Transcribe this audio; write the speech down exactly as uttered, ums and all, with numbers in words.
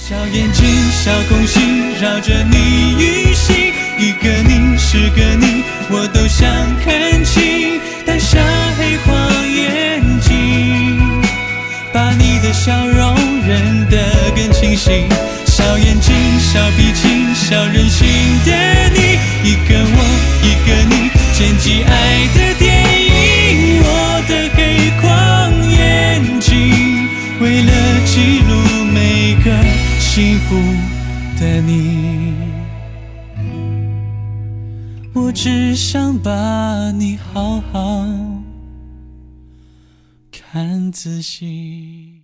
小眼睛小空隙绕着你运行，一个你是个你我都想看清，但下黑框眼睛把你的笑容认得更清晰。小眼睛小脾气小任性的你，一个我一个你剪辑爱的电影，我的黑框眼睛为了记录每个幸福的你，我只想把你好好看仔细。